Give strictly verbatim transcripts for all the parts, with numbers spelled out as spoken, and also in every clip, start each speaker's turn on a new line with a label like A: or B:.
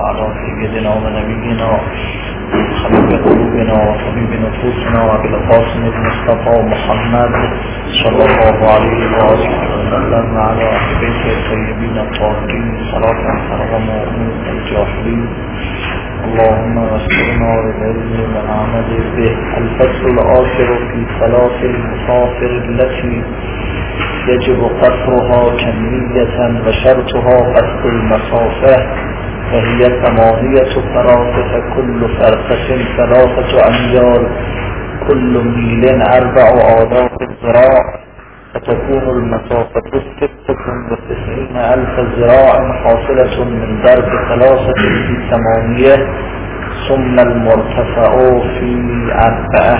A: على سيدنا ونبينا حبيب قلوبنا وحبيب نفوسنا أبي القاسم المصطفى محمد صلى الله عليه وآله وسلم وعلى أهل بيته الطيبين الطاهرين صلاة ترغم أمور الجاهلين اللهم وفقنا للعلم والعمل به. الفصل الآخر في صلاة المسافر التي يجب قصرها كمية وشرطها قصر المسافة، وهي ثمانية فراسخ، كل فرسخ ثلاثة أميال، كل ميل أربع آلاف ذراع، فتكون المسافة ستة وتسعين ألف ذراع حاصلة من ضرب ثلاثة في ثمانية، ثم المرتفع في أربعة.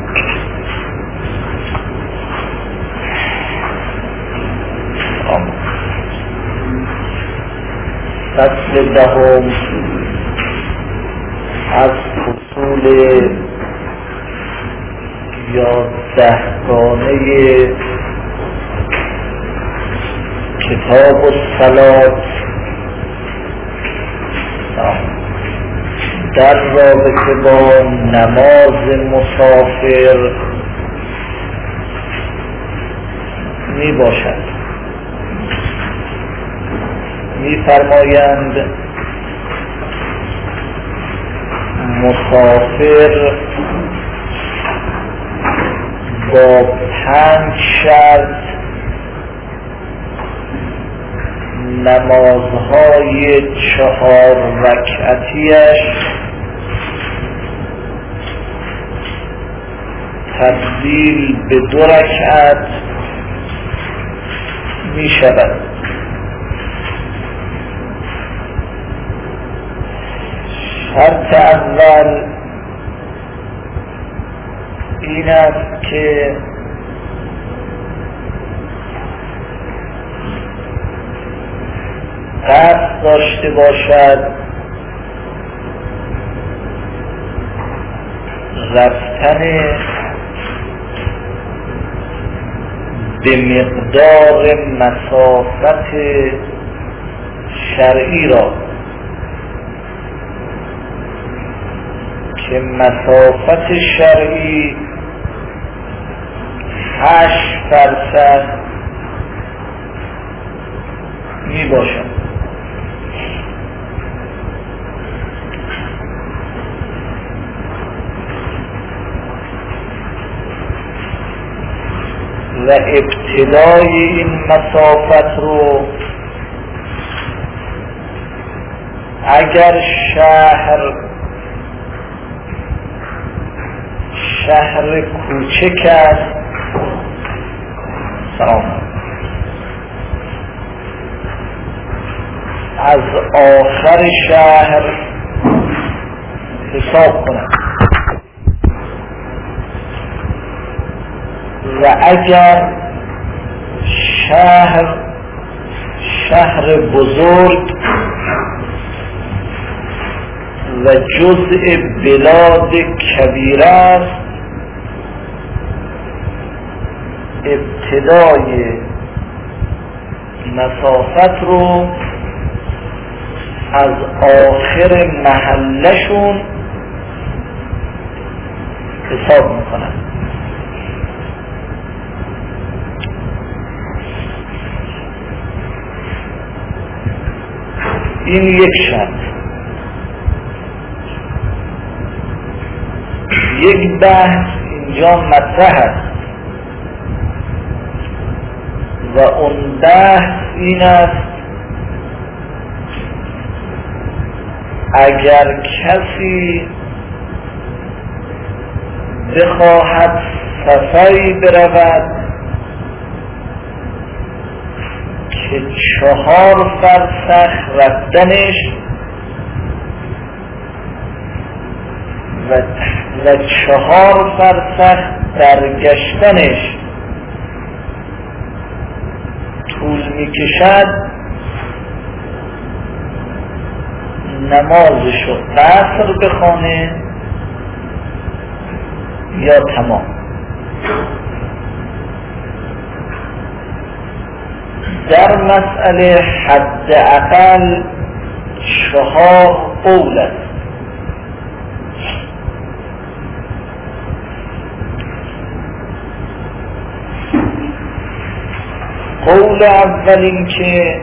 A: فصل دهم از فصول یازدهگانه کتاب الصلاة در رابطه با نماز مسافر می باشد. می فرمایند مسافر با پنج شرط نمازهای چهار رکعتیش تبدیل به دو رکعت می شود. شرط اول این است که قصد داشته باشد رفتن به مقدار مسافت شرعی را که مسافت شرعی هشت فرسخ می باشد. و ابتدای این مسافت رو اگر شهر شهر کوچک است سلام از آخر شهر حساب کنند و اگر شهر شهر بزرگ و جزء بلاد کبیر است ابتدای مسافت رو از آخر محلشون حساب میکنن. این یک شرط. یک بحث اینجا مطرح است و اون بحث این است اگر کسی بخواهد سفری برود که چهار فرسخ رفتنش و, و چهار فرسخ برگشتنش طول میکشد، نمازشو قصر بخونه یا تمام. در مسئله حداقل چهار قول است. قول اول این که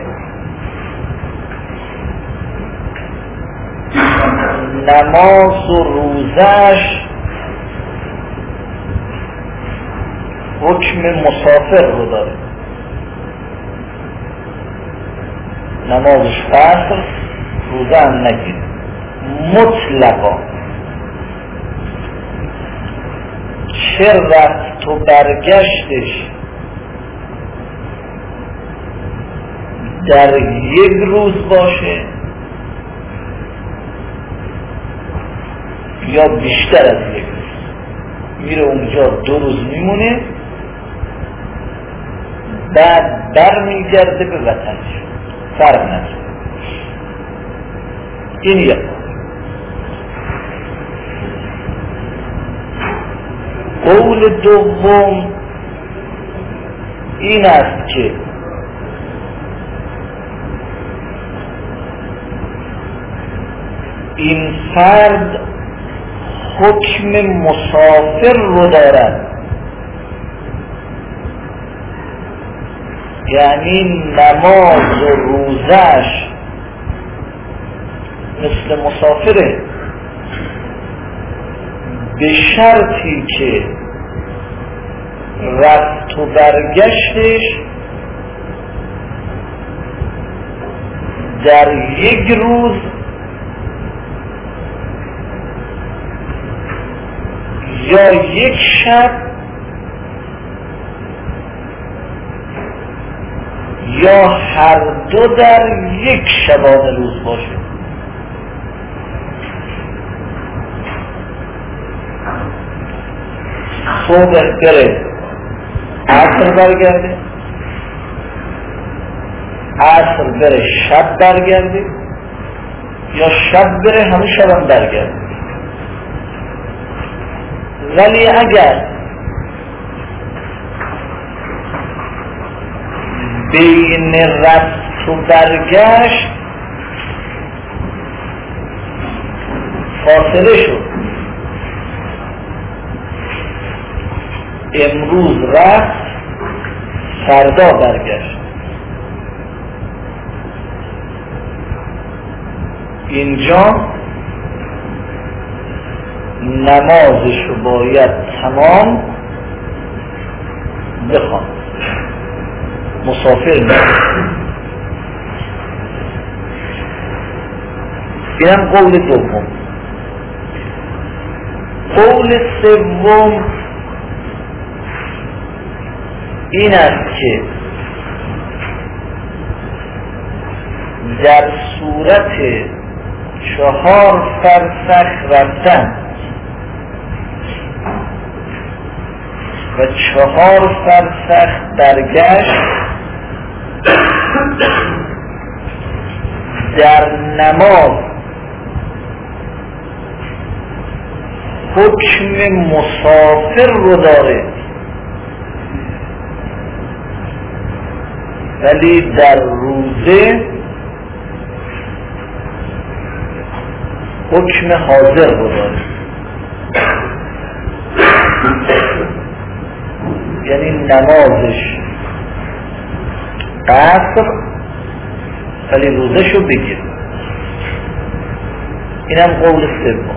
A: نماز و روزش حکم مسافر رو داره. نمازش قصر، روزه هم نگیر مطلقا، چه رفت و برگشتش در یک روز باشه یا بیشتر از یک روز، میره اونجا دو روز میمونه بعد بر میگرده به وطنش، فرق نداره. این یک قول دوم این است که این فرد حکم مسافر رو دارد، یعنی نماز و روزش مثل مسافره، به شرطی که رفت و برگشتش در یک روز یا یک شب یا هر دو در یک شبانه روز باشه. صبح بره عصر برگرده، عصر بره شب برگرده، یا شب بره همون شب هم برگرده. ولی اگر بین رفت و برگشت فاصله شد، امروز رفت فردا برگشت، اینجا نمازش رو باید تمام بخوان، مسافر نیست. اینم قول دوم. قول سوم این است که در صورت چهار فرسخ رفتن و چهار فرسخ برگشت در نماز حکم مسافر رو داره، ولی در روزه حکم حاضر رو داره. یعنی نمازش قصر ولی روزشو بگیر. اینم قول سوم.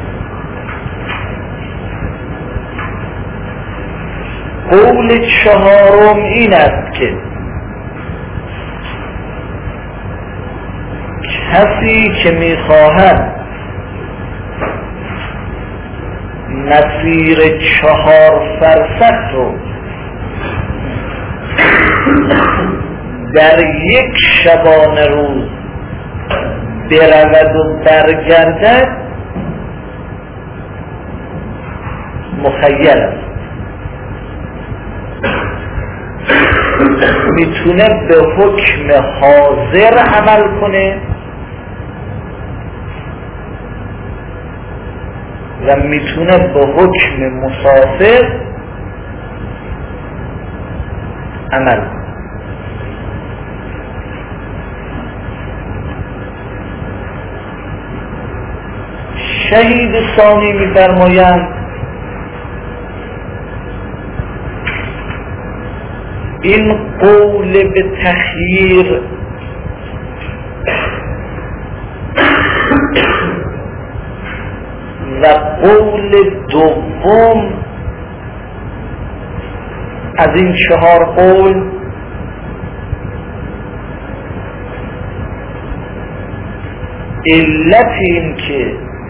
A: قول چهارم این است که کسی که میخواهد مسیر چهار فرسخ رو در یک شبانه روز برود و برگردد مخیر است، میتونه به حکم حاضر عمل کنه و میتونه به حکم مسافر عمل کنه. شهید ثانی می‌فرمایند این قول به تخییر و قول دوم از این چهار قول علت این که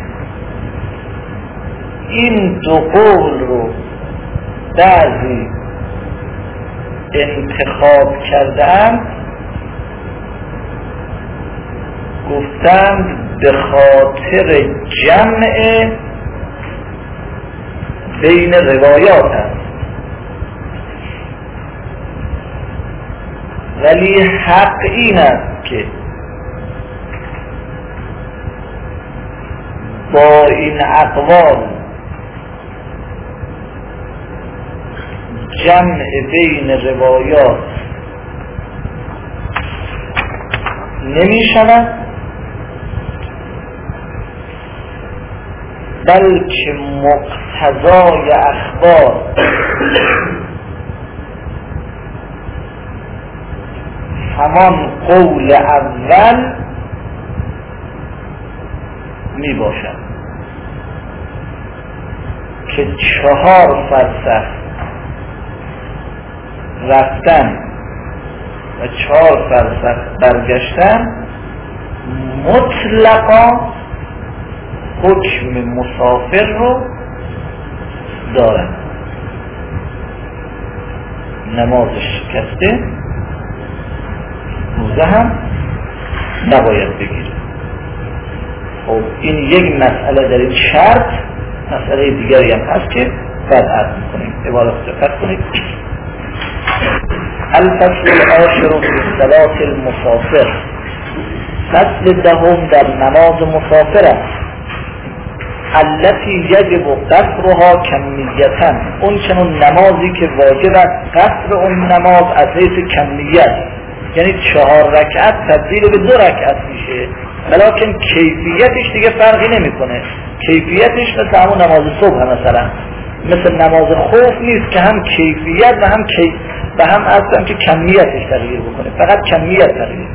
A: این دو قول رو بعضی انتخاب کردند گفتند به خاطر جمع بین روایات است، ولی حق این است که با این اقوال جمع بین روایات نمی شود، بلکه مقتضای اخبار همان قول اول می باشد که چهار فرسخ رفتن و چهار فرسخ برگشتن مطلقا حکم مسافر رو دارن. نمازش شکسته روزه هم نباید بگیره. خب این یک مسئله در این شرط، مسئله دیگری هم هست که بعد عرض میکنیم. عبارت دقت کنید. الفصل العاشر فی صلاة المسافر، فصل دهم در نماز مسافر است. التي یجب قصرها کمیتا، اون چنون نمازی که واجب است قصر اون نماز از حیث کمیت، یعنی چهار رکعت تبدیل به دو رکعت میشه، ولیکن کیفیتش دیگه فرقی نمیکنه. کیفیتش مثل همون نماز صبح مثلا، مثل نماز خوف نیست که هم کیفیت و هم کیف و هم اصلا که کمیتش تغییر بکنه، فقط کمیت تغییر.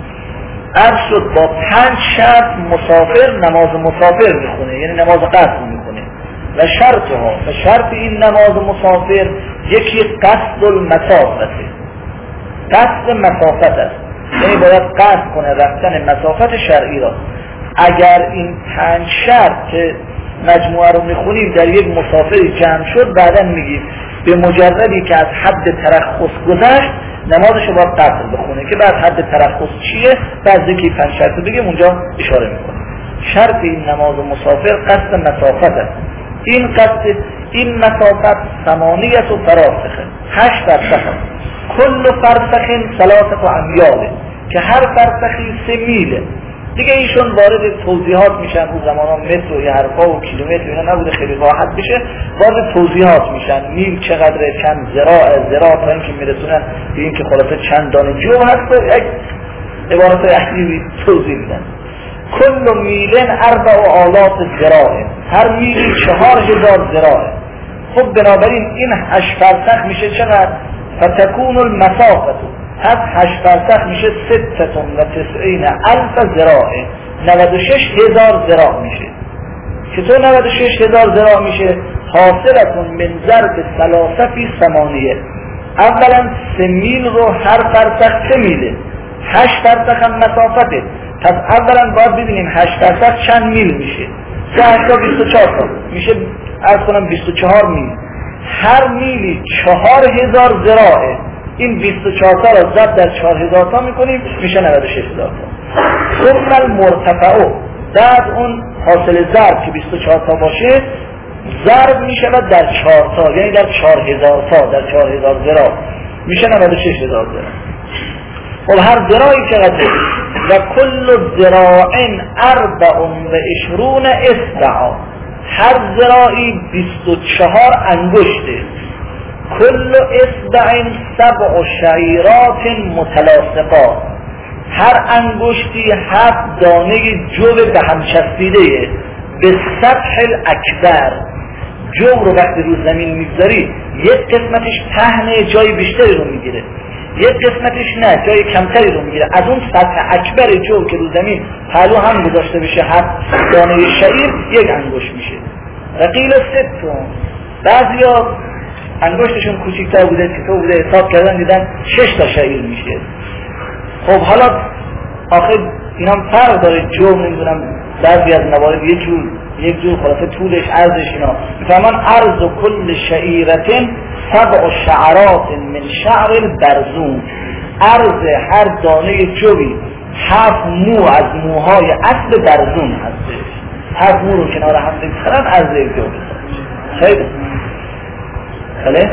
A: عرض شد با پنج شرط مسافر نماز مسافر میخونه، یعنی نماز قصر میکنه. و شرط ها و شرط این نماز مسافر یکی قصد المسافته، قصد مسافت است، یعنی باید قصد کنه رفتن مسافت شرعی را. اگر این پنج شرط که مجموعه رو میخونیم در یک مسافری جمع شد، بعدا میگیم به مجردی که از حد ترخص گذشت نمازش رو باید قصر بخونه، که بعد حد ترخص چیه بعد ذکر پنج شرط رو بگیم اونجا اشاره میکنه. شرط این نماز مسافر قصد مسافت است. این قصد این مسافت ثمانیت و فراسخه، هشت فرسخ، کل فرسخ ثلاثه امیال، که هر فرسخی سه میله. دیگه ایشون وارد توضیحات میشن، اون زمان ها متر و یه حرفا و کیلومتر اینا نبوده خیلی راحت بشه، وارد توضیحات میشن. میل چقدره، چند ذراع، ذراع تا اینکه میرسونن به اینکه خلاصه چند دانه جو هست و یک عبارت اصلی توضیح میدن. کل میلن اربع و آلات ذراع، هر میلی چهار هزار ذراع. خب بنابراین این هشت فرسخ میشه چقدر؟ فتکون المسافت، از هشت فرسخ میشه ستتون و تسعین الف ذراع، نود و شش هزار ذراع میشه. چطور نود و شش هزار ذراع میشه؟ حاصلتون من ضرب ثلاثه فی ثمانیه. اولا سه میل رو هر فرسخ سه میله، هشت فرسخ هم مسافته. پس اولا باید ببینیم هشت فرسخ چند میل میشه. سه هشتا بیست و چهار تا میشه، عرض کنم بیست و چهار میل. هر میلی چهار هزار ذراعه. این بیست و چهار تا را ضرب در چهار هزار تا میکنیم میشه نود و شش هزار تا. ثم المرتفع، بعد اون حاصل ضرب که بیست و چهار تا باشه ضرب میشه در چهار تا، یعنی در چهار هزار تا، در چهار هزار ذراع میشه نود و شش هزار ذراع. خب هر ذراعی چقدر؟ و کل ذراع اربع و عشرون اصبعا، هر ذراعی بیست و چهار انگشته. کل اصبع سبع شعیرات متلاصقات، هر انگشتی هفت دانه جو به هم چسبیده به سطح الاکبر. جو رو وقتی رو زمین میگذاری یک قسمتش پهنه جای بیشتری رو میگیره، یک قسمتش نه جای کمتری رو میگیره. از اون سطح اکبر جو که رو زمین پهلو هم گذاشته بشه هفت دانه شعیر یک انگشت میشه. رقیل ستون، بعضیا انگشتشون کوچیک‌تر بوده که تو بوده حساب کردن دیدن شش تا شعیر میشه. خب حالا آخه اینا فرق داره، جو نمیدونم بعضی از موارد یک جور یک جور خلاصه طولش عرضش اینا میفهمان. عرض و کل شعیرتن سبع شعرات من شعر البرزون، عرض هر دانه جوی هفت مو از موهای اصل برزون هستش. هفت مو رو کنار هم بگذارن عرض یک جو خیلی خیلی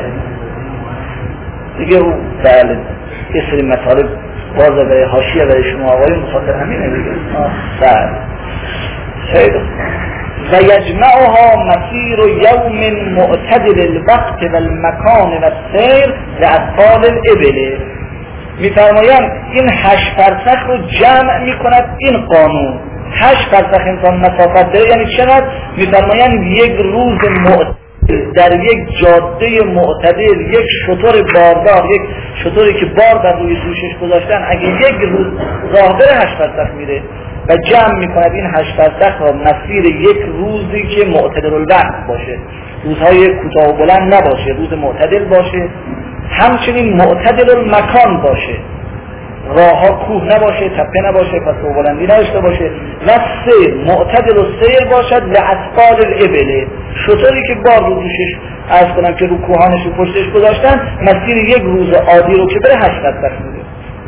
A: دیگه او بله یه سری مطالب بازه به حاشیه برای شما آقایی مخاطر همینه دیگه. بله خیلی و یجمعها مسیر یوم معتدل الوقت و المکان و السیر لأطفال الابل. میفرمایند این هشت فرسخ رو جمع میکند این قانون. هشت فرسخ انسان مسافت داره یعنی چقدر؟ میفرمایند یک روز معتدل در یک جاده معتدل، یک شتر باردار، یک شتری که بار در روی دوشش گذاشتن اگه یک روز راه بره هشت فرسخ میره و جمع میکند این هشت فرسخ را مسیر یک روزی که معتدل الوقت باشه، روزهای کوتاه و بلند نباشه، روز معتدل باشه، همچنین معتدل المکان باشه، راه ها کوه نباشه، تپه نباشه، پس و بلندی نداشته باشه و سیر معتدل و سیر باشد لأطفال الابل، شطوری که بار رو دوشش عرض کنم که رو کوهانش رو پشتش گذاشتن مسیر یک روز عادی رو که بره هشت فرسخ میده.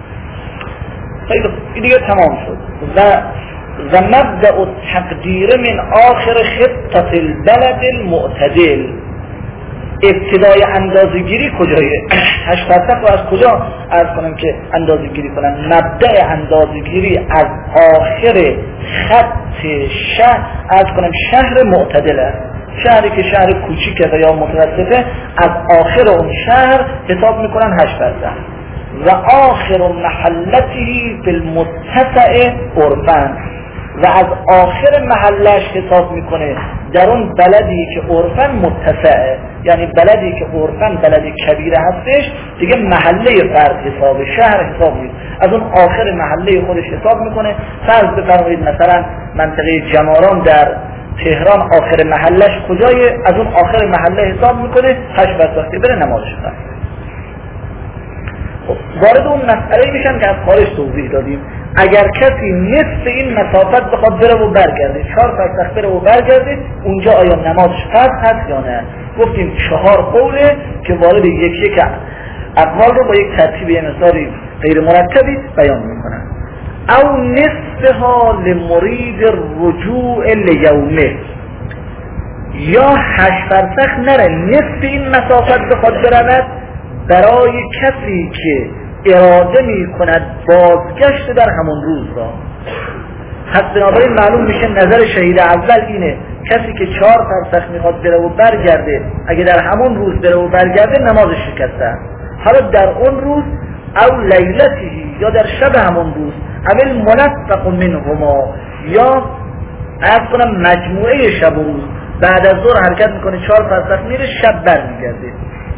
A: خیلی این دیگه تمام شد. و و مبدأ التقدیر من آخر خطة البلد المعتدل، ابتدای اندازه‌گیری کجایه؟ هشت فرسخ رو از کجا عرض کنم که اندازه‌گیری کنن؟ مبدأ اندازه‌گیری از آخر خط شهر عرض کنم شهر معتدل است. شهری که شهر کوچیکه و یا متوسطه از آخر اون شهر حساب میکنن هشت فرسخ. و آخر محلتی فی المتسع عرفاً، و از آخر محلش حساب میکنه در اون بلدی که عرفاً متسعه، یعنی بلدی که عرفاً بلدی کبیره هستش دیگه محله فرد حساب شهر حساب نیست، از اون آخر محله خودش حساب میکنه. فرض بفرمایید مثلا منطقه جماران در تهران آخر محلش کجایه، از اون آخر محله حساب میکنه هشت فرسخ که بره نمازش کنه. وارد اون مسئله میشن که از خارج توضیح دادیم. اگر کسی نصف این مسافت بخواد بره و برگرده، چهار فرسخ بره و برگرده، اونجا آیا نمازش فرض هست یا نه؟ گفتیم چهار قوله که وارد یک یک اقوال رو با یک ترتیب یه مقداری غیر مرتبی بیان میکنن. او نصفها لمرید الرجوع لیومه، یا هشت فرسخ نره نصف این مسافت بخواد برود برای کسی که اراده می کند بازگشت در همون روز را. پس بنابراین معلوم میشه نظر شهید اول اینه کسی که چهار فرسخ میخواد بره و برگرده اگه در همون روز بره و برگرده نمازش شکسته. حالا در اون روز او لیلتی یا در شب همون روز اول منفق منهما، یا عرض کنم مجموعه شب و روز بعد از ظهر حرکت میکنه چهار فرسخ میره شب برمیگرده.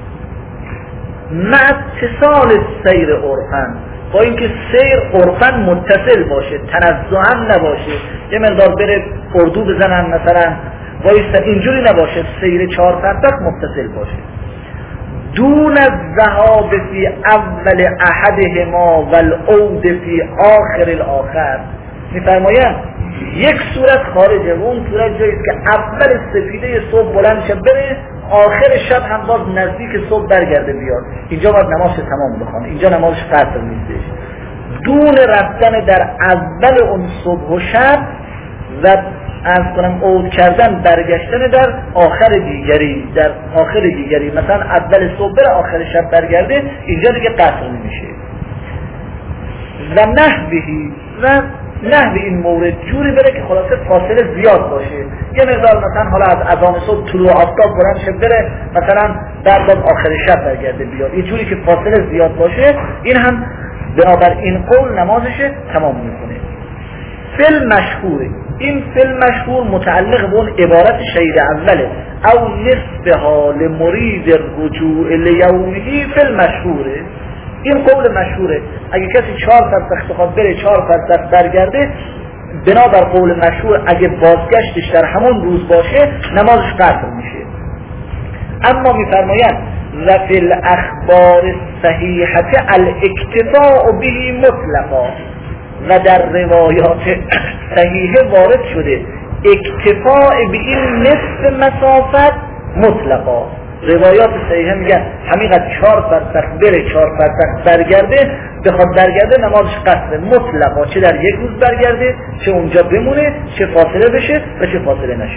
A: مع اتصال سیر عرفاً، با اینکه سیر عرفاً متصل باشه، تنزعاً نباشه، یه مقدار بره اردو بزنن مثلا وایستا، اینجوری نباشه، سیر چهار فرسخ متصل باشه. دون الذهاب فی اول احدهما و العود فی آخر الاخر. میفرمایند یک صورت خارجه و اون صورت جاییست که اول سفیده صبح بلند شد بره، آخر شب هم باز نزدیک صبح برگرده بیاد. اینجا باید نمازش تمام بخونه، اینجا نمازش فرض نیستش. دون رفتن در اول اون صبح و شب و از کنم عود کردن برگشتن در آخر دیگری، در آخر دیگری مثلا اول صبح بره آخر شب برگرده، اینجا دیگه قطع نمیشه. و نحوهی، و نحو این مورد جوری بره که خلاصه فاصله زیاد باشه. یه مقدار مثلا حالا از اذان صبح طلوع آفتاب بلند شه بره مثلا بعد باز آخر شب برگرده بیاد، یه جوری که فاصله زیاد باشه. این هم بنابر این قول نمازش تمام میکنه. فیلم مشهوره. این فیلم مشهور متعلق به اون عبارت شهید اوله او نصف حال مرید رجوع لیومهی فیلم مشهوره. این قول مشهوره. اگه کسی چهار فرسخ بخواد بره چهار فرسخ برگرده، بنابر قول مشهور اگه بازگشتش در همون روز باشه نمازش قطع میشه. اما میفرمایند و فی الاخبار صحیحه الاکتفاء به مطلقا، و در روایات صحیحه وارد شده اکتفاء به این نصف مسافت مطلقا. روایات صحیحه میگن همینقدر چهار فرسخ بره چهار فرسخ برگرده، بخواد برگرده نمازش قصره مطلقا، چه در یک روز برگرده، چه اونجا بمونه، چه فاصله بشه و چه فاصله نشه.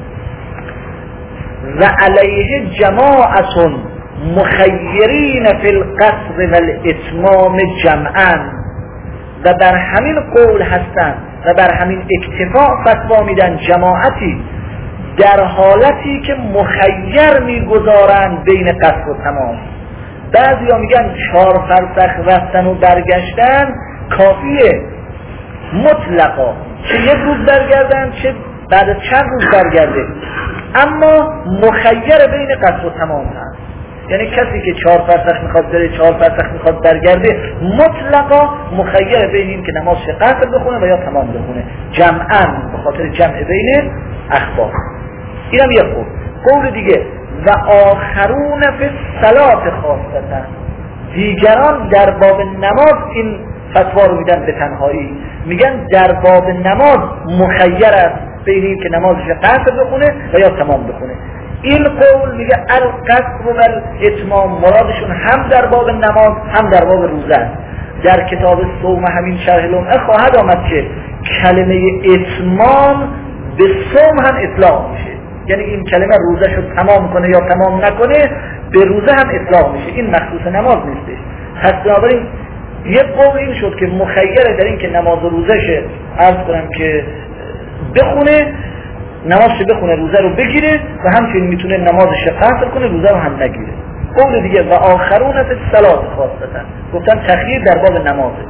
A: و علیه جماعت مخیرین فی القصر و الاتمام جمعا، و بر همین قول هستند و بر همین اکتفاء فتوا میدن جماعتی در حالتی که مخیر میگذارند بین قصر و تمام. بعضی ها میگن چهار فرسخ رفتن و برگشتن کافیه مطلقا، چه یک روز برگردن چه بعد از چند روز برگرده، اما مخیر بین قصر و تمام هست. یعنی کسی که چهار فرسخ میخواد بره چهار فرسخ میخواد برگرده مطلقا مخیر بین این که نمازش قصر بخونه و یا تمام بخونه، جمعا به خاطر جمع بین اخبار. اینم یک قول. قول دیگه و آخرون فی الصلاة خاصتا، دیگران در باب نماز این فتوا رو میدن به تنهایی، میگن در باب نماز مخیر است بین این که نمازش قصر بخونه و یا تمام بخونه. این قول میگه القصر و الاتمام مرادشون هم در باب نماز هم در باب روزه است. در کتاب صوم همین شرح لمعه خواهد آمد که کلمه اتمام به صوم هم اطلاق میشه، یعنی این کلمه روزه شو تمام کنه یا تمام نکنه به روزه هم اطلاق میشه، این مخصوص نماز نیستش. پس بنابراین یک قول این شد که مخیره در این که نماز و روزه عرض کنم که بخونه، نمازش بخونه روزه رو بگیره و همچنین میتونه نمازش قصر کنه روزه رو هم نگیره. قول دیگه و آخرون فی الصلاة خاصتا، گفتن تخییر در باب نمازه.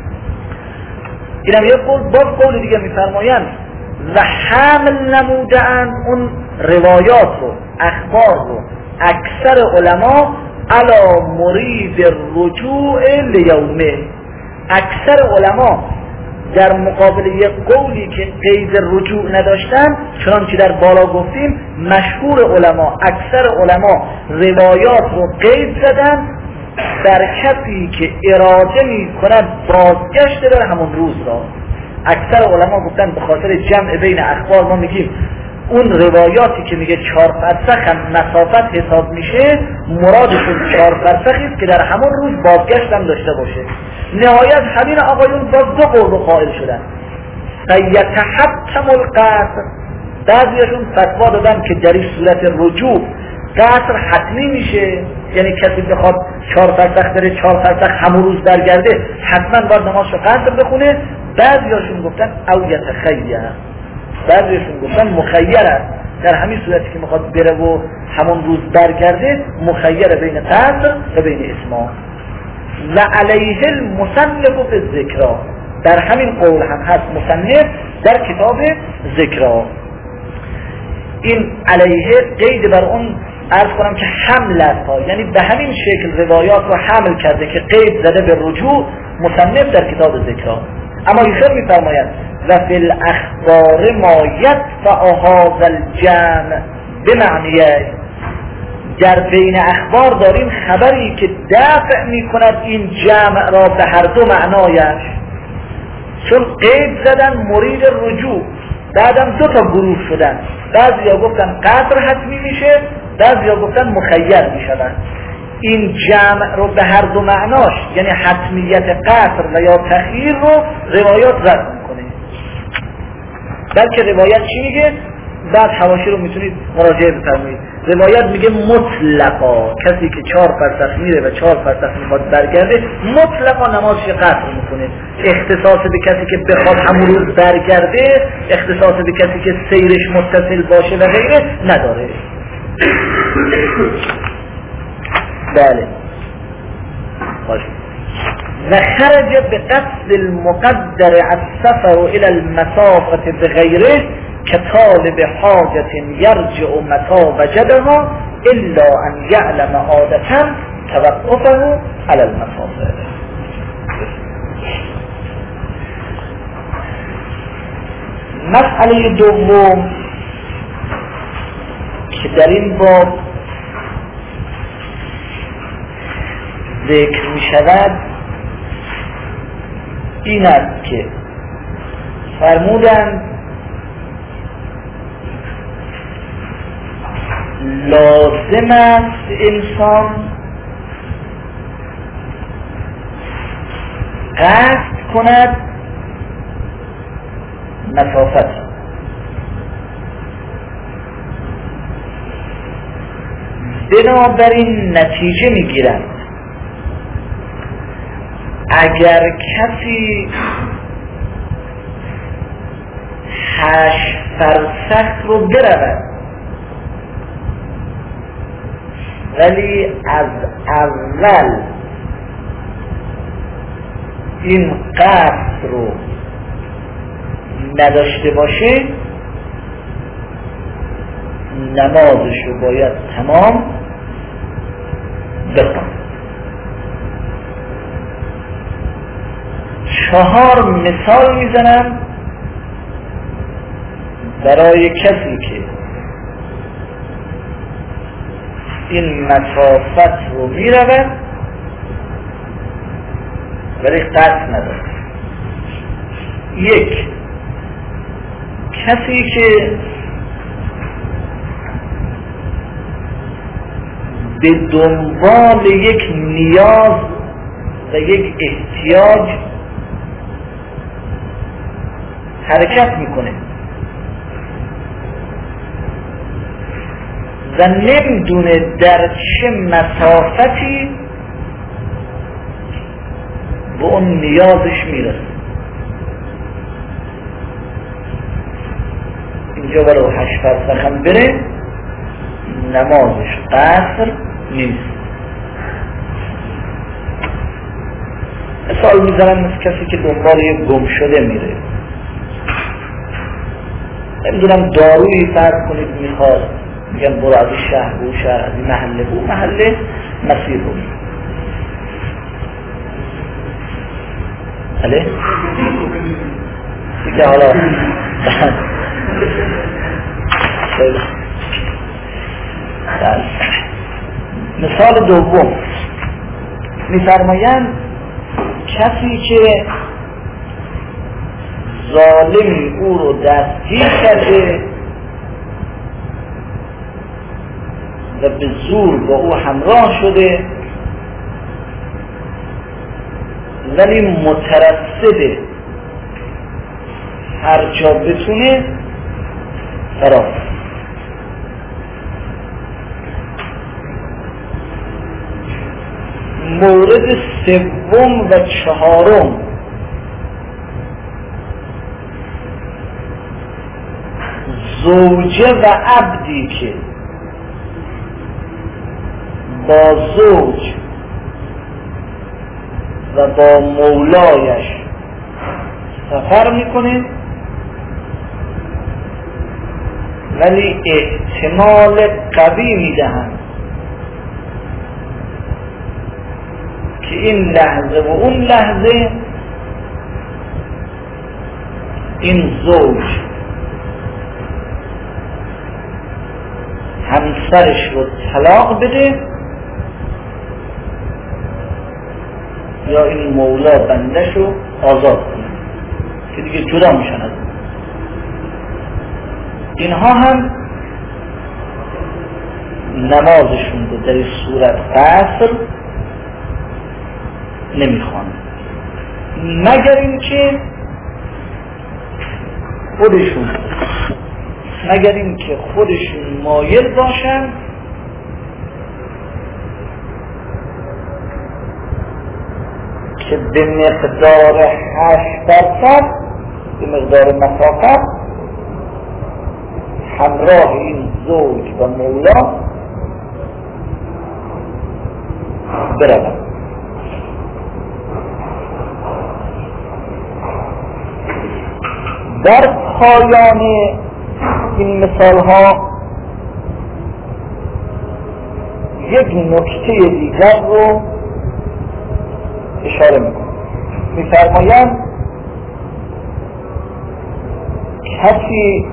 A: اینم یک قول. باز قول دیگه میفرمایند و حمل نمودن اون روایات رو اخبار رو اکثر علما علی مرید رجوع لیومه. اکثر علما در مقابل یک قولی که قید رجوع نداشتن، چنانچه در بالا گفتیم مشهور علما اکثر علما روایات رو قید زدن در کسی که اراده می کند بازگشت در همون روز را. اکثر علما گفتن به خاطر جمع بین اخبار ما میگیم اون روایاتی که میگه چهار فرسخ هم مسافت حساب میشه، مرادشون چهار فرسخی است که در همون روز بازگشت هم داشته باشه. نهایت همین آقایون باز دو قول قائل شدن، فیتحتم القصر. بعضیشون فتوا دادن که در این صورت رجوع قصر حتمی میشه، یعنی کسی بخواد چهار فرسخ بره چهار فرسخ همون روز برگرده حتما باید نمازش رو قصر بخونه. بعضیشون گفتن او یتخیر، بعضیشون گفتن مخیر است، در همین صورتی که میخواد بره و همون روز برگرده مخیر بین قصر و بین اتمام. و علیه المصنف فی الذکرا، در همین قول هم هست مصنف در کتاب ذکرا. این علیه قید بر اون عرض کنم که حمل است، یعنی به همین شکل روایات رو حمل کرده که قید زده به رجوع مصنف در کتاب ذکرا. اما ایشون میفرماید و فی الاخبار ما یدفع هذا الجمع بمعنیه، در بین اخبار داریم خبری که دفع میکند این جمع را به هر دو معنایش. چون قید زدن مرید رجوع، بعدم دو تا گروه شدن، بعضیا گفتن قصر حتمی میشه، بعضیا گفتن مخیر میشدن. این جمع رو به هر دو معناش، یعنی حتمیت قصر و یا تخییر رو روایات رد میکنه. بلکه روایت چی میگه؟ بعد حواشی رو میتونید مراجعه بفرمایید. روایت میگه مطلقا، کسی که چهار فرسخ میره و چهار فرسخ میخواد برگرده مطلقا نمازش قصر میکنه. اختصاص به کسی که بخواد همون روز برگرده، اختصاص به کسی که سیرش متصل باشه و غیره نداره. بله باشه. و خرج به قصد المقدر السفر الى المسافة بغیره که طالب حاجت یرجع متى وجدها الا ان یعلم عادتا توقفه علی المسافر. مسئله دوم که در این باب ذکر می شود این است که فرمودند لازم است انسان قصد کند مسافت، بنابراین نتیجه میگیرند اگر کسی هشت فرسخ رو برود ولی از اول این قصد رو نداشته باشه نمازش رو باید تمام بخونه. چهار مثال میزنم برای کسی که این مسافت رو میرود ولی قصد نداره. یک، کسی که به دنبال یک نیاز و یک احتیاج حرکت میکنه و نمیدونه در چه مسافتی به اون نیازش میرسه. اینجا برای هشت فرسخ هم بره نمازش قصر نیست. مثال میزنم مثل کسی که دنبال یک گم شده میره، نمیدونم دارویی فرض کنید میخواد، میگن برو از این شهر برو شهر، از این محله برو محله، مسیر رو بله دیگه. حالا مثال دوم میفرمایند کسی که ظالمی او رو دستگیر کرده و به زور با او همراه شده ولی مترصده هر جا بتونه فرار. مورد سوم و چهارم زوجه و عبدی که با زوج و با مولایش سفر میکنه ولی احتمال قوی میدهند که این لحظه و اون لحظه این زوج همسرش رو طلاق بده یا این مولا بندش رو آزاد کنه که دیگه جدا میشن از اون. اینها هم نمازشون رو در این صورت قصر نمیخوان مگر اینکه خودشون مگر اینکه خودشون مایل باشن که به مقدار هشت درصد به مقدار مسافت همراه این زوج و مولا برون. در پایان این مثال ها یک نکته دیگر رو اشاره میکنم. میفرمایند کسی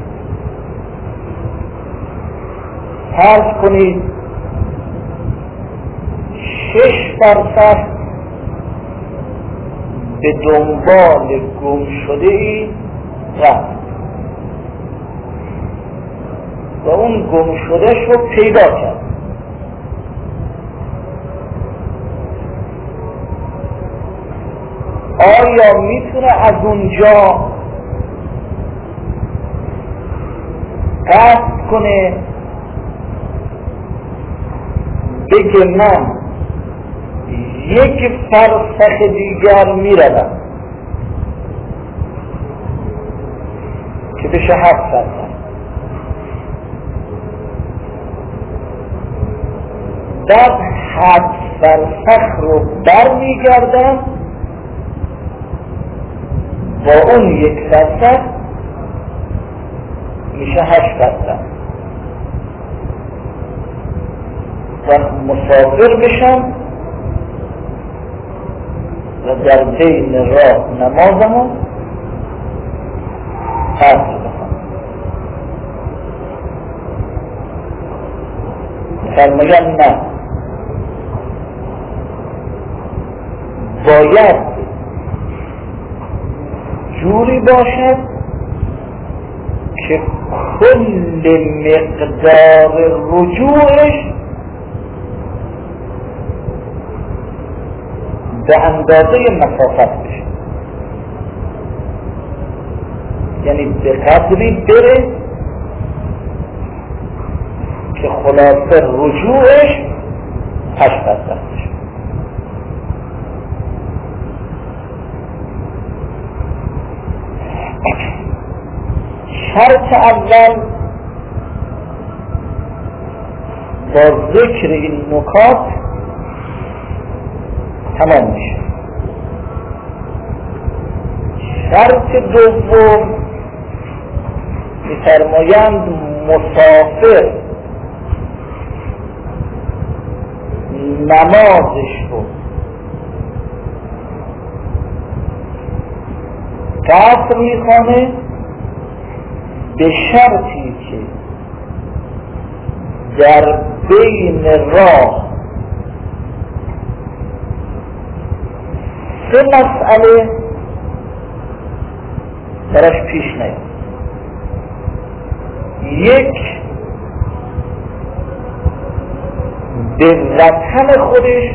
A: فرض کنید شش فرسخ به دنبال گم شده ای رفت و اون گم شدهش رو پیدا کرد. آیا میتونه از اونجا قصد کنه بگه من یک فرسخ دیگر میروم که بشه هفت فرسخ، بعد هفت فرسخ رو بر میگردم با اون یک فرسخ میشه هشت فرسخ و مسافر بشم و در بین راه نمازمو قصر بکنم. فرمایند نه، باید جوری باشد که کل مقدار رجوعش به اندازه مسافت بشه، یعنی به قدری بره که خلاصه رجوعش هشت فرسخ بشه. شرط اول با ذکر این نکات تمام میشه. شرط دوم می‌فرمایند مسافر نمازش رو قصر میکنه به شرطی که در بین راه سه مسئله براش پیش نیاد. یک، به وطن خودش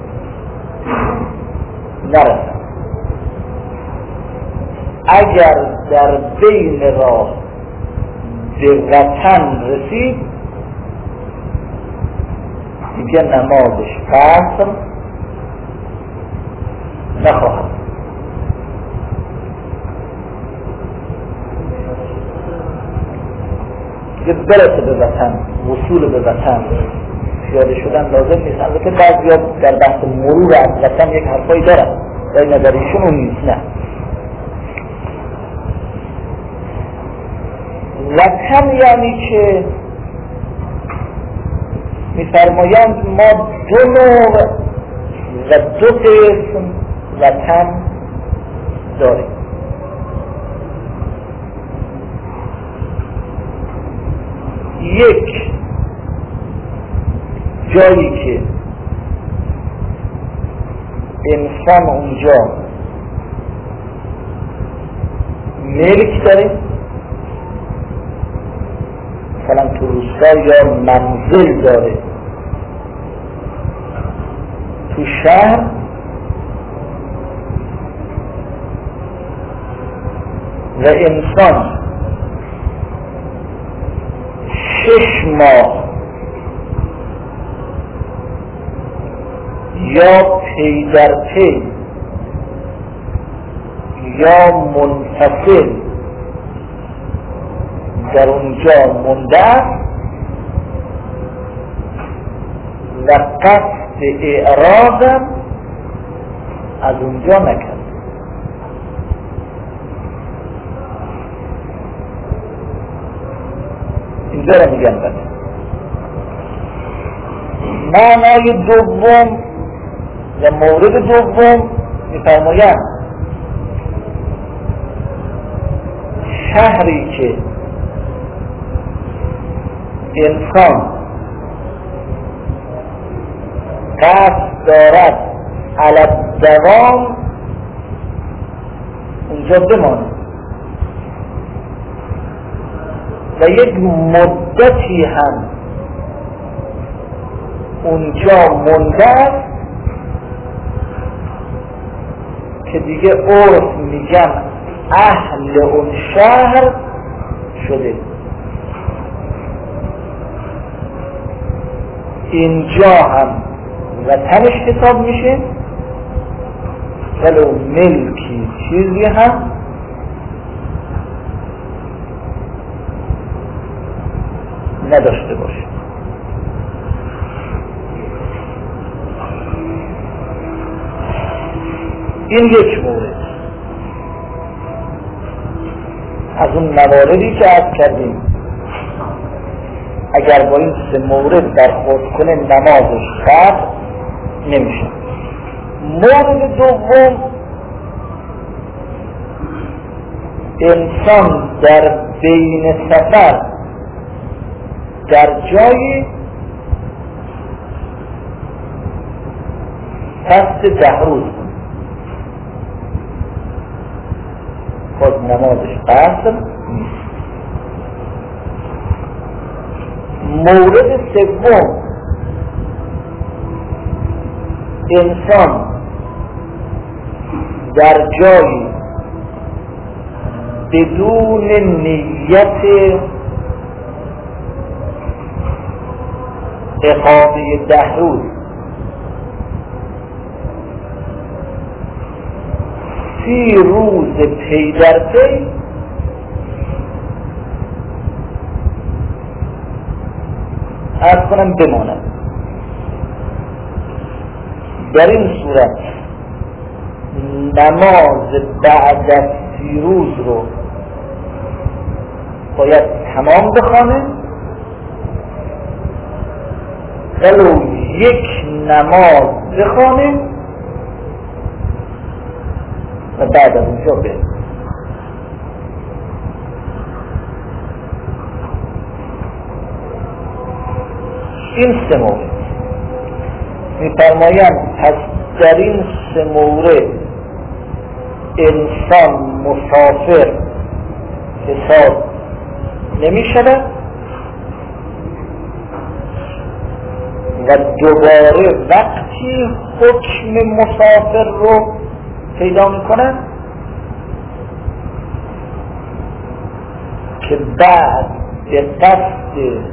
A: نرسد. اگر در بین راه به وطن رسید دیگه نمازش قصر نخواهد. دیگه برسه به وطن، وصول به وطن پیاده شدن لازم نیست. البته بعضیا در بحث مرور از وطن یک حرفایی دارن ولی نظر ایشون اون نیست. نه، وطن یعنی که میفرمایند ما دو نوع و دو قسم وطن داریم. یک، جایی که انسان اونجا ملک داره، مثلا تو روستا یا منزل داره تو شهر، و انسان شش ماه یا پی در پی یا منفصل در اونجا مونده است و قصد اعراضم از اونجا نکرد. اینجا رو میگن بده. معنای دوم و مورد دوم میفرمایند شهری که انسان قصد دارد علی الدوام اونجا بمانه و یک مدتی هم اونجا مونده است که دیگه عرف میگن اهل اون شهر شده. اینجا هم وطنش حساب میشه ولو ملکی چیزی هم نداشته باشه. این یک مورد از اون مواردی که عرض کردیم اگر با این سه مورد برخورد کنه نمازش قطع نمیشه. مورد دوم انسان در بین سفر در جایی قصد ده روز خود نمازش قصد نیست. مورد سوم انسان در جایی بدون نیت اقامه ده روز سی روز پی در پی عرض کنم بماند. در این صورت نماز بعد از سی روز رو باید تمام بخوانه ولو یک نماز بخوانه و بعد از اونجا بره. این سه مورد می‌فرمایند پس در این سه مورد انسان مسافر حساب نمی شود و دوباره وقتی حکم مسافر رو پیدا می کنند که بعد به قصد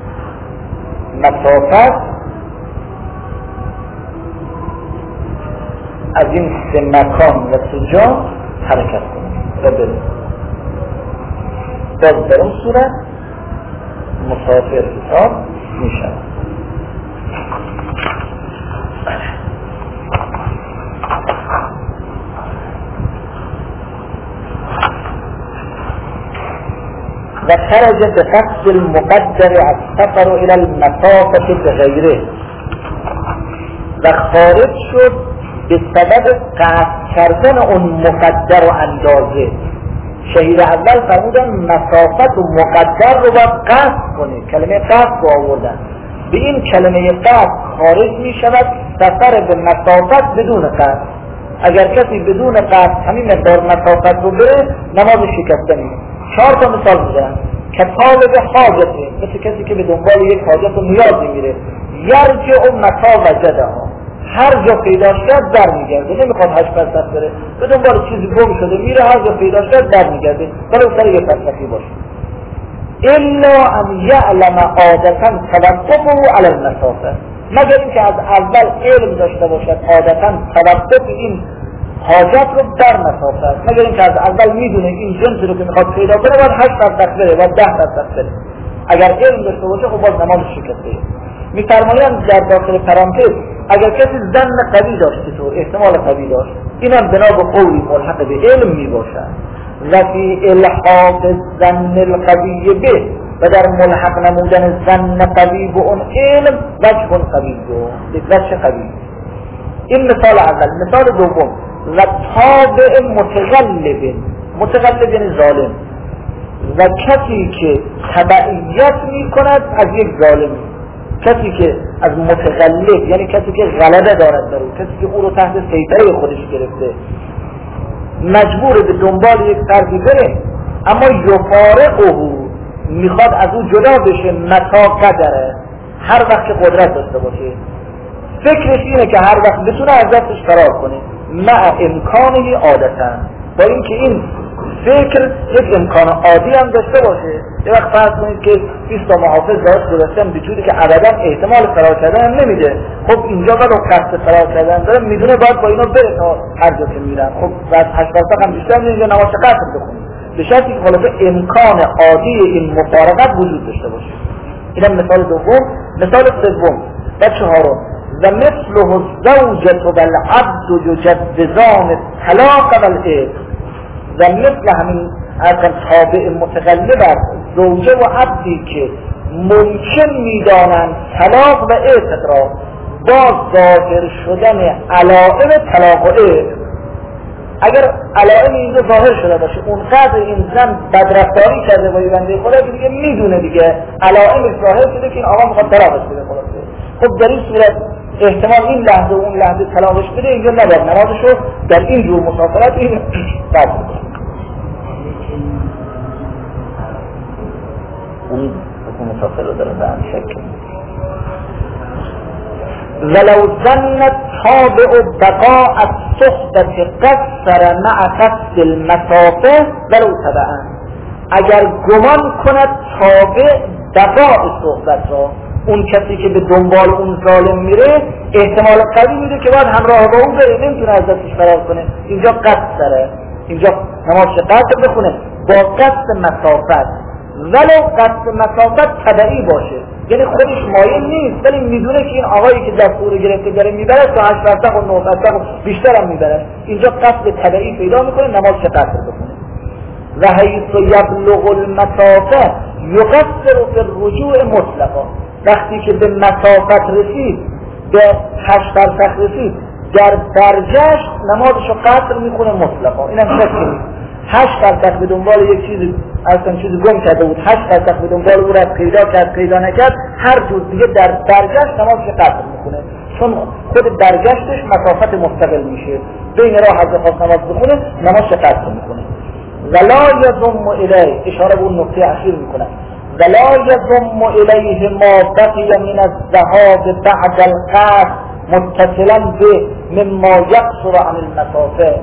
A: مسافت از این سه مکان و سه جا حرکت کنید و برید. باز در اون صورت مسافر حساب می شود. و خرج بقصد المقدر السفر الى المسافة بغیره و خارج شد به سبب قصد کردن اون مقدر و اندازه. شهید اول فرمودن مسافت و مقدر رو باید قصد کنه، کلمه قصد رو آوردن. به این کلمه قصد خارج می شود سفر به مسافت بدون قصد. اگر کسی بدون قصد همین مقدار مسافت رو بره نماز شکسته نیست. چهار تا مثال میزنم که طالب حاجته، مثل کسی که به دنبال یک حاجت و نیازی میره، یرجع متا وجده ها، هر جا پیداش کرد در میگرده، نمیخواد هشت فرسخ بره، به دنبال چیزی گم شده میره، هر جا پیداش کرد در میگرده ولی سر یک فرسخی باشه. الا ان یعلم عادتا توقفه علی المسافه، مگر اینکه از اول علم داشته باشد عادتا توقف این حاجت رو در مسافت، مگر اینکه از اول میدونه این جنسی رو که میخواد پیدا کنه باید هشت فرسخ بره، باید ده فرسخ بره. اگر علم داشته باشه خب باز نماز شکسته. میفرمایند در داخل پرانتز اگر کسی ظن قوی داشته تو احتمال قوی داشت، اینم بنا به قولی ملحق به علم میباشد و فی الحاق الظن القوی به و در ملحق نمودن ظن قوی به اون علم وجه قوی و وجه قوی. این مثال اول. مثال دوم و تابع متغلب، متغلب یعنی ظالم، و کسی که تبعیت می کند از یک ظالمی، کسی که از متغلب یعنی کسی که غلبه دارد بر او، کسی که او رو تحت سیطره خودش گرفته، مجبور به دنبال یک فردی بره اما یفارقه، میخواد از او جدا بشه، متا قدره، هر وقت که قدرت داشته باشه، فکرش اینه که هر وقت بتونه از دستش فرار کنه، مع امکانی عادتا، با اینکه این فکر یک امکان عادی هم داشته باشه. یه وقت فرض کنید که بیست تا محافظ داشت گذاشتن به جوری که ابدا احتمال فرار کردن هم نمیده، خب اینجا ولی قصد فرار کردن داره، میدونه باید با اینا بره تا هر جا که میرن، خب بعد هشت درصد هم بیشتر اینجا نماز قصد بخونه، به شرطی که حالا امکان عادی این مفارقت وجود داشته باشه. اینم مثال دوم. مثال سوم و چهارم و مثله الزوجة والعبد یجوزان الطلاق والعتق، و مثل همین اصلا تابع متغلب است زوجه و عبدی که ممکن میدانند طلاق و عتق را با ظاهر شدن علائم طلاق و عتق. اگر علائم اینجا ظاهر شده باشه، اونقدر این زن بدرفتاری کرده با بنده خدا که دیگه میدونه دیگه علائمش ظاهر شده که این آقا میخواد طلاقش بده خلاصه، خب در این صورت احتمال این لحظه و اون لحظه طلاقش بده، اینجا نباید نمازشو در این جور مسافرت این قضا کنه. اون مسافر رو داره به هم شکل. ولو ظن التابع بقاء الصحبة قصر مع قصد المسافه ولو تبعا، اگر گمان کند تابع بقاء صحبت را، اون کسی که به دنبال اون ظالم میره احتمال قوی میده که باید همراه با اون بره، نمیتونه از دستش فرار کنه، اینجا قصره، اینجا نمازش قصد بخونه با قصد مسافت، ولو قصد مسافت تبعی باشه، یعنی خودش مایل نیست ولی میدونه که این آقایی که دستور گرفته داره میبره تا هشت فرسخ و نه فرسخ و بیشتر هم میبره، اینجا قصد تبعی پیدا میکنه، نمازش قصد بخونه. و حیث یبلغ المسافه یقصر فی الرجوع مطلقا، وقتی که به مسافت رسید، به هشت فرسخ رسید، در برگشت نمازشو قصر میکنه مطلقا، اینم شکلی نیست. هشت فرسخ به دنبال یک چیزی اصلا چیزی گم کرده بود، هشت فرسخ به دنبال او را پیدا کرد پیدا نکرد، هر جور دیگه در برگشت نمازش قصر میکنه، چون خود برگشتش مسافت مستقل میشه، بین راه از خواست نماز بخونه نمازش قصر میکنه. ولا یضم الیه، اشاره به اون نقطه اخیر میکنه، ولا یضم الیه ما بقی من الذهاب بعد القصد متصلا به مما یقصر عن المسافه،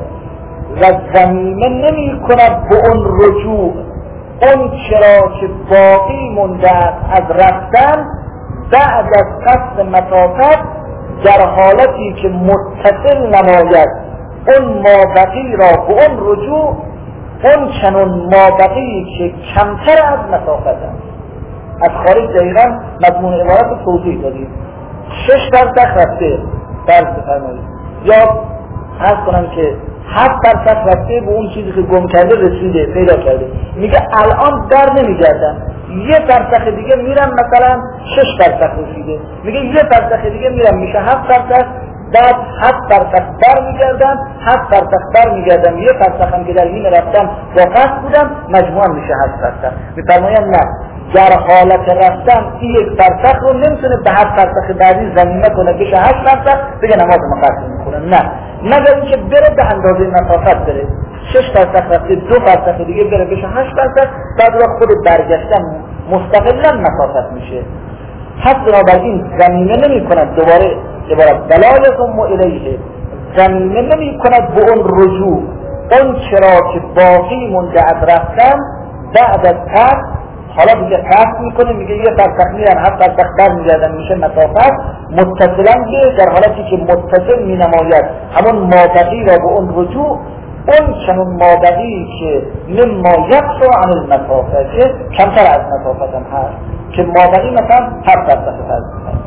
A: و ضمیمه نمی کند به اون رجوع، اون چرا که باقی مونده از رفتن بعد از قصد مسافت، در حالتی که متصل نماید اون مابقی را به اون رجوع، اون چنون مابقی که کمتر از مسافت است. از خارج دقیقا مضمون عبارت رو توضیح دادیم. شش فرسخ رفته فرض بفرمایید، یا فرض کنم که هفت فرسخ رفته به اون چیزی که گم کرده رسیده پیدا کرده، میگه الان در نمیگردم، یه فرسخ دیگه میرم، مثلا شش فرسخ رسیده، میگه یه فرسخ دیگه میرم، میشه هفت فرسخ، بعد هفت فرسخ بر میگردم، هفت فرسخ بر میگردم، یه فرسخ هم که در این رفتم با قصد بودم، مجموعا میشه هفت فرسخ. میفرمایم نه، در حالت رفتن این یک فرسخ رو نمیتونه به هفت فرسخ بعدی ضمیمه کنه بشه هشت فرسخ بگه نماز مقصر میکنه، نه، مگر اینکه بره به اندازه مسافت بره، شش فرسخ رفته دو فرسخ دیگه بره بشه هشت فرسخ، بعد را خود برگشتن مستقلا مسافت میشه. پس بنابراین ضمیمه نمی کند، دوباره عبارت ولا یضم الیه، ضمیمه نمی کند به اون رجوع، اون چرا که باقی مونده از رفتن بعد از قصد، حالا دیگه قصد میکنه، میگه یه فرسخ میرن هفت فرسخ بر میگردن میشه مسافت، متصلا که در حالتی که متصل می نماید همون مابقی را به اون رجوع، اون چنون مابقی که مما یقصر عن المسافه، که کمتر از مسافت هم هست، که مابقی مثلا هفت فرسخ فرض میکنه.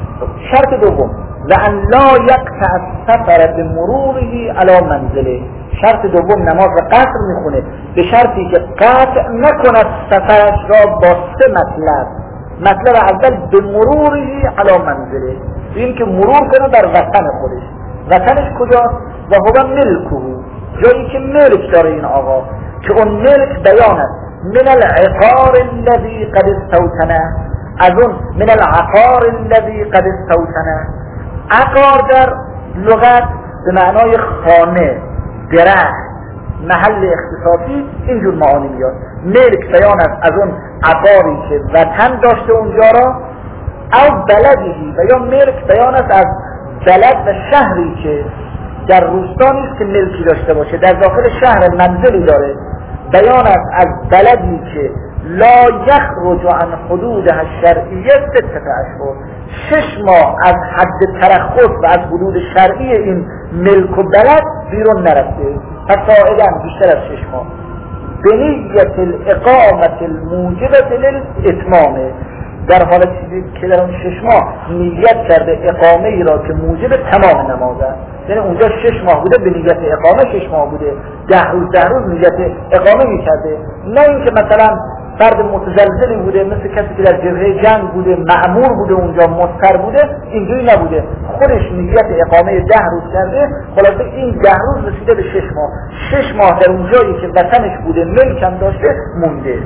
A: شرط دوم و ان لا یقطع السفر بمروره علی منزله، شرط دوم نماز قصر میخونه به شرطی که قطع نکند سفرش را با سه مطلب. مطلب اول به مروری علی منزله، این که مرور کنه در وطن خودش. وطنش کجاست؟ و هو ملکه، جایی که ملک داره این آقا، که اون ملک بیان است من العقار الذي قد استوطنه، از اون من العقار الذي قد استوطنه. عقار در لغت به معنای خانه، درخت، محل اختصاصی، اینجور معانی میاد. ملک بیان است از اون عقاری که وطن داشته اونجا را، او بلدی، و یا ملک بیان است از بلد و شهری که در روستا نیست که ملکی داشته باشه، در داخل شهر منزلی داره. بیان است از بلدی که لا یخرج عن حدودها الشرعیه ستة اشهر، شش ماه از حد ترخص و از حدود شرعی این ملک و بلد بیرون نرفته، فصاعدا بیشتر از شش ماه. به نیت الاقامت الموجبه للاتمام، در حالت چیزی که در اون شش ماه نیت کرده اقامه ای را که موجب تمام نماز است. یعنی اونجا شش ماه بوده به نیت اقامه شش ماه بوده، ده روز ده روز نیت اقامه میکرده، نه اینکه مثلا فرد متزلزلی بوده مثل کسی که در جبهه جنگ بوده، مأمور بوده اونجا، مضطر بوده، اینجوری نبوده، خودش نیت اقامه ده روز کرده، خلاصه این ده روز رسیده به شش ماه. شش ماه در اونجایی که وطنش بوده، ملکم داشته، مونده.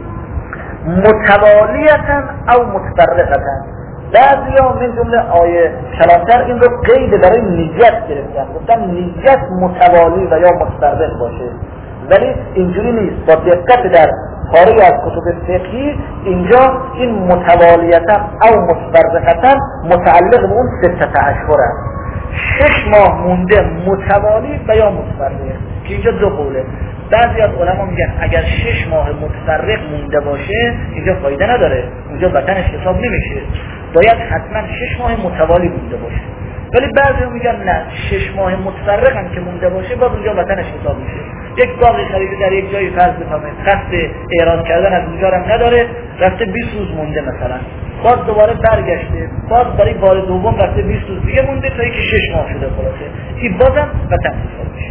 A: متوالیتاً او متفرقتاً، بعضی ها من جمله آیه کلانتر این رو قید برای نیت گرفتن، گفتن نیت متوالی و یا متفرق باشه، ولی اینجوری نیست. با دقت در پاره از کتب فقهی اینجا این متوالیتاً او متفرقتاً متعلق به اون ستة اشهر است. شش ماه مونده متوالی و یا متفرق، که اینجا دو قوله. بعضی از علما میگن اگر شش ماه متفرق مونده باشه اینجا فایده نداره، اونجا وطنش حساب نمیشه، باید حتما شش ماه متوالی مونده باشه. ولی بعضی میگن نه، شش ماه متفرق هم که مونده باشه باز اونجا وطنش حساب میشه. یک باغی خریده در یک جایی فرض بفرمایید قصد ایران کردن از اونجا هم نداره، رفته بیست روز مونده مثلا، باز دوباره برگشته، باز برای بار دوم رفته بیست روز دیگه مونده تا اینکه شش ماه شده خلاصه، این بازم وطن حساب میشه.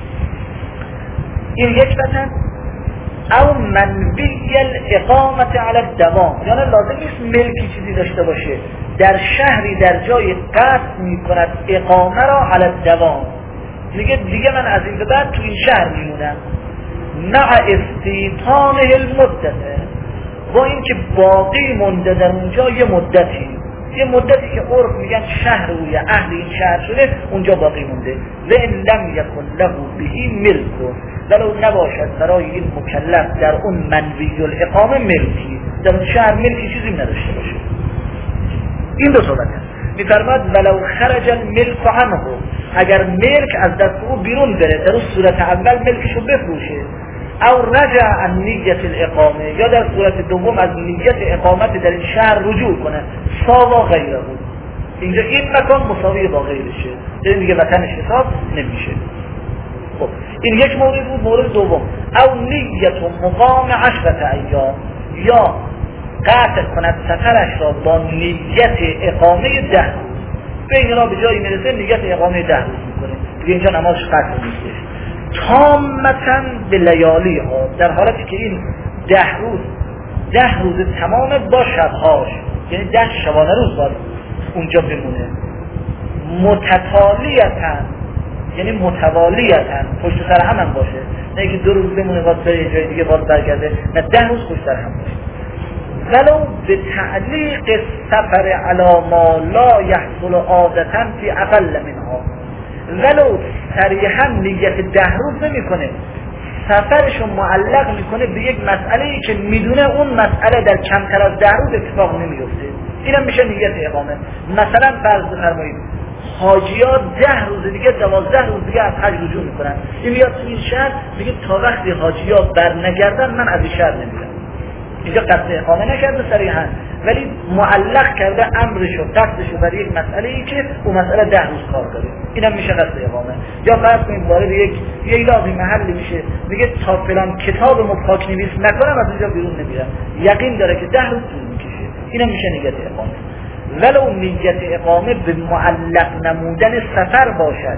A: این یک وطن. او منبی الاقامت علی الدوام، یعنی لازم نیست ملکی چیزی داشته باشه، در شهری در جای قصد میکند اقامه را علی الدوام، میگه دیگه من از این به بعد تو این شهر میمونم، مع استیطانه المدته، با اینکه باقی مونده در اونجا یه مدتی، یه مدتی که عرف میگن شهر و یا اهل این شهر شده اونجا باقی مونده. و ان لم یکن له به ملک، ولو نباشد برای این مکلف در اون منوی الاقامه ملکی، در اون شهر ملکی چیزی نداشته باشه. این دو صورت هست. میفرماد ولو خرج الملک عنه، اگر ملک از دست او بیرون بره، در اون صورت اول ملکشو بفروشه، او رجع عن نیت الاقامه، یا در صورت دوم از نیت اقامت در این شهر رجوع کنه، ساوا غیره بود، اینجا این مکان مساوی با غیرشه، یعنی دیگه وطنش حساب نمیشه. خب این یک مورد بود. مورد دوم، او نیت مقام عشرة ایام، یا قطع کند سفرش را با نیت اقامه ده روز، به این را به جایی میرسه نیت اقامه ده روز میکنه، دیگه اینجا نمازش قطع نیستش. تامتاً به لیالی ها، در حالتی که این ده روز ده روز تمام با شبهاش، یعنی ده شبانه روز باید اونجا بمونه. متتالیتاً، یعنی متوالیتاً، پشت سر هم هم باشه، نه اینکه دو روز بمونه باید بره یه جای دیگه باید برگرده، نه ده روز پشت سر هم باشه. ولو به تعلیق سفر علی ما لا یحصل عادتاً فی اقل منها، ولو صریحا نیت ده روز نمی کنه، سفرشو معلق میکنه به یک مسئله‌ای که میدونه اون مسئله در کمتر از ده روز اتفاق نمیفته، اینم میشه نیت اقامه. مثلا فرض بفرمایید حاجی‌ها ده روز دیگه، دوازده روز دیگه از حج رجوع میکنن، این میاد تو این شهر میگه تا وقتی حاجی‌ها برنگردن من از این شهر نمیرم. اینجا قصد اقامه نکرده صریحا، ولی معلق کرده امرشو قصدشو برای یک مسئله ای که اون مسئله ده روز کار داره، اینم میشه قصد اقامه. یا فرض کنید وارد یک یک لازم محلی میشه، میگه تا فلان کتابمو پاک نویس نکنم از اینجا بیرون نمیرم، یقین داره که ده روز طول میکشه، اینم میشه نیت اقامه. ولو نیت اقامه به معلق نمودن سفر باشد،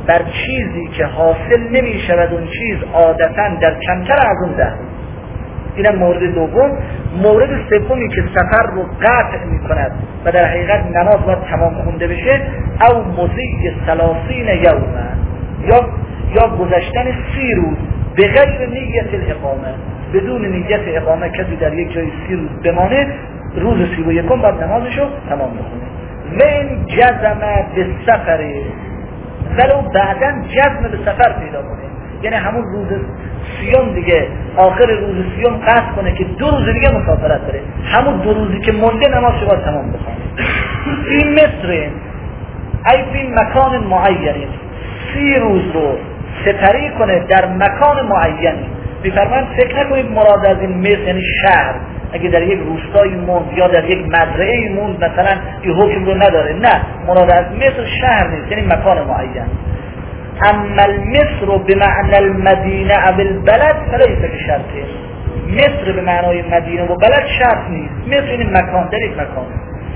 A: بر چیزی که حاصل نمی شود اون چیز عادتاً در کمتر از اون ده. اینم مورد دوم. مورد سومی که سفر رو قطع می کند و در حقیقت نماز باید تمام خونده بشه، او مضی ثلاثین یوما، یا یا گذشتن سی روز به غیر نیت الاقامه، بدون نیت اقامه کسی در یک جای سی روز بمانه، روز سی و یکم باید نمازشو تمام بخونه. و این جزم به سفره، ولو بعداً جزم به سفر پیدا کنه، یعنی همون روز سیوم دیگه، آخر روز سیوم قصد کنه که دو روز دیگه مسافرت بره، همون دو روزی که مونده نمازشو باید تمام بخونه. این مصر ای فی مکان معینی، سی روز رو سپری کنه در مکان معینی. میفرمایند فکر نکنید مراد از این مصر یعنی شهر، اگه در یک روستایی موند یا در یک مزرعه‌ای موند مثلا این حکم رو نداره، نه، مراد از مصر شهر نیست، یعنی مکان معین. اما المصر بمعنى المدینه او البلد فلیس بشرطه، مصر به معنای مدینه و بلد شرط نیست، مصر این مکان، در یک مکان.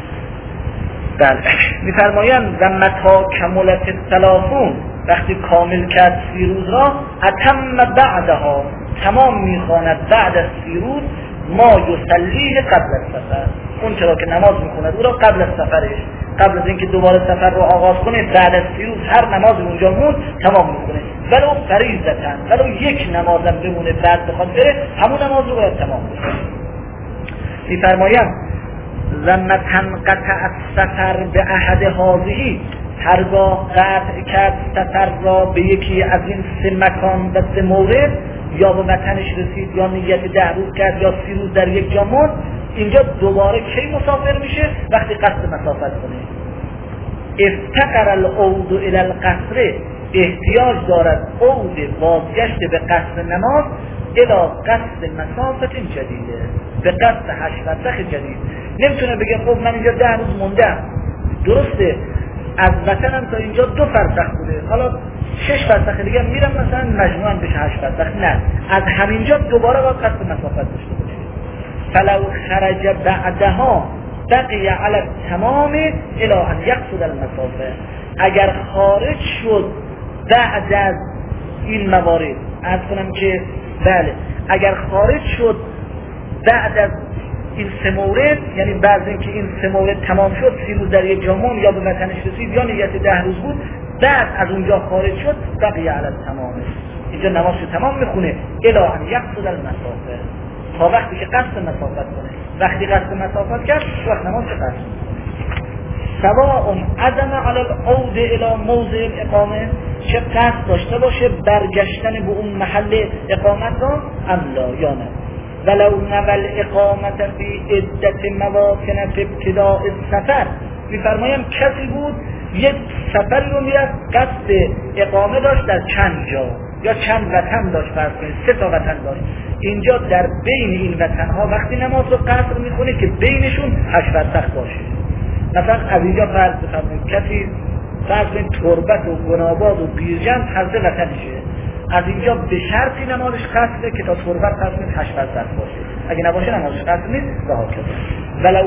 A: بله، میفرمایند و متا کملت الثلاثون، وقتی کامل کرد سی روز را، اتم بعدها، تمام میخواند بعد از سی روز، ما یصلیه قبل السفر، اون چرا که نماز میخوند او را قبل از سفرش، قبل از اینکه دوباره سفر رو آغاز کنه، بعد از سی روز هر نماز اونجا موند تمام میکنه، ولو فریضتن، ولو یک نمازم بمونه بعد بخواد بره، همون نماز رو باید تمام کنه. میفرمایم زمتن قطع السفر به احد هذه، هرگاه قطع کرد سفر را به یکی از این سه مکان و سه مورد، یا به وطنش رسید یا نیت ده روز کرد یا سی روز در یک جا موند، اینجا دوباره کی مسافر میشه؟ وقتی قصد مسافت کنه. افتقر العود الى القصر، احتیاج دارد عود بازگشت به قصد نماز، الى قصد مسافت جدیده، به قصد هشت فرسخ جدید. نمیتونه بگه خب من اینجا ده روز موندم، درسته از وطنم تا اینجا دو فرسخ بوده، حالا شش فرسخ دیگه میرم مثلا مجموعاً بشه هشت فرسخ، نه، از همینجا دوباره باید قصد مسافت داشته باشه. فلو خرج بعدها بقی علی التمام الی ان یقصد المسافه، اگر خارج شد بعد از این موارد، عرض کنم که بله، اگر خارج شد بعد از این سه مورد، یعنی بعد اینکه این سه مورد تمام شد، سی روز در یک جامون یا به وطنش رسید یا نیت ده روز بود، بعد از اونجا خارج شد بقی علی التمام، اینجا نمازشو تمام میخونه الی ان یقصد المسافه، تا وقتی که قصد مسافت کنه. وقتی قصد مسافت کرد وقت نماز چه قصد سواء عدم علی العود الى موضع الاقامه، چه قصد داشته باشه برگشتن به اون محل اقامت را، ام لا یا نه. ولو نول اقامت فی عدت مواطن فی ابتداء السفر، میفرمایم کسی بود یک سفری رو میرفت، قصد اقامه داشت در چند جا یا چند وطن داشت، فرض کنید سه تا وطن داشت، اینجا در بین این وطنها وقتی نماز رو قصر میخونه که بینشون هشت فرسخ باشه. مثلا از اینجا فرض بفرمایید کسی فرض کنید تربت و گناباد و بیرجند هر سه وطنشه، از اینجا به شرطی نمازش قصره که تا تربت فرض کنید هشت فرسخ باشه، اگه نباشه نمازش قصر نیست و هاکذا. ولو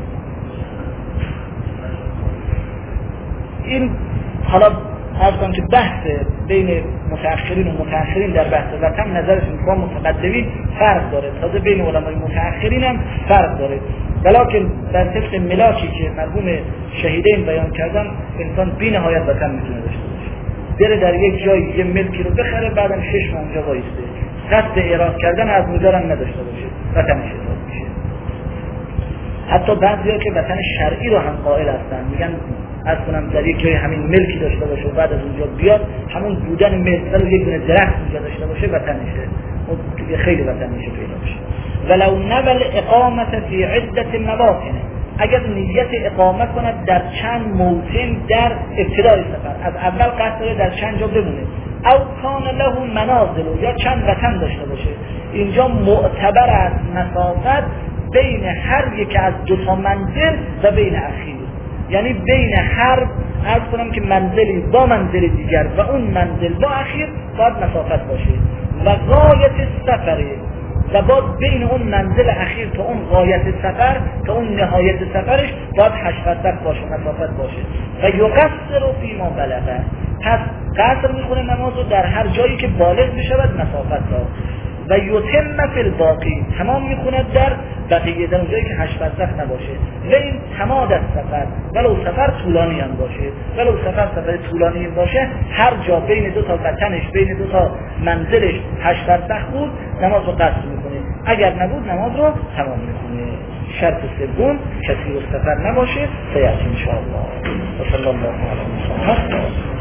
A: این حالا عرض کنم که بحث بین متأخرین و متأخرین در بحث وطن نظرشون با متقدمین فرق داره، تازه بین علمای متأخرین هم فرق داره، ولیکن در طبق ملاکی که مرحوم شهیدین بیان کردن، انسان بی نهایت وطن میتونه داشته باشه، بره در یک جای یه ملکی رو بخره، بعدم شش ماه اونجا وایسته، قصد اعراض کردن از اونجا هم نداشته باشه، وطنش حساب میشه. حتی بعضیا که وطن شرعی رو هم قائل هستن، میگن از کنم در یک جای همین ملکی داشته باشه و بعد از اونجا بیاد همون بودن ملک رو یک دونه درخت اونجا داشته باشه وطنشه، اون دیگه خیلی وطنشه پیدا بشه. ولو نول اقامت فی عدت مواطن، اگر نیت اقامت کند در چند موطن در ابتدای سفر، از اول قصد در چند جا بمونه، او کان له منازل، یا چند وطن داشته باشه، اینجا معتبر است مسافت بین هر یک از دو تا منزل و بین اخیر، یعنی بین هر عرض کنم که منزلی با منزل دیگر و اون منزل با اخیر باید مسافت باشه، و غایت سفره، و باید بین اون منزل اخیر تا اون غایت سفر تا اون نهایت سفرش باید هشت فرسخ باشه، مسافت باشه. و یقصر فی ما بلغه، پس قصر میخونه نماز رو در هر جایی که بالغ بشود مسافت را و یتم فی الباقی، تمام میخوند در بقیه، در اونجایی که هشت فرسخ نباشه. و این تماد از سفر، ولو سفر طولانی هم باشه، ولو سفر سفر طولانی هم باشه، هر جا بین دو تا وطنش، بین دو تا منزلش هشت فرسخ بود، نماز رو قصر میکنه. اگر نبود نماز رو تمام میکنه. شرط سوم کسی رو سفر نباشه. سیأتی ان شاء الله. و صلی الله علیه و سلم.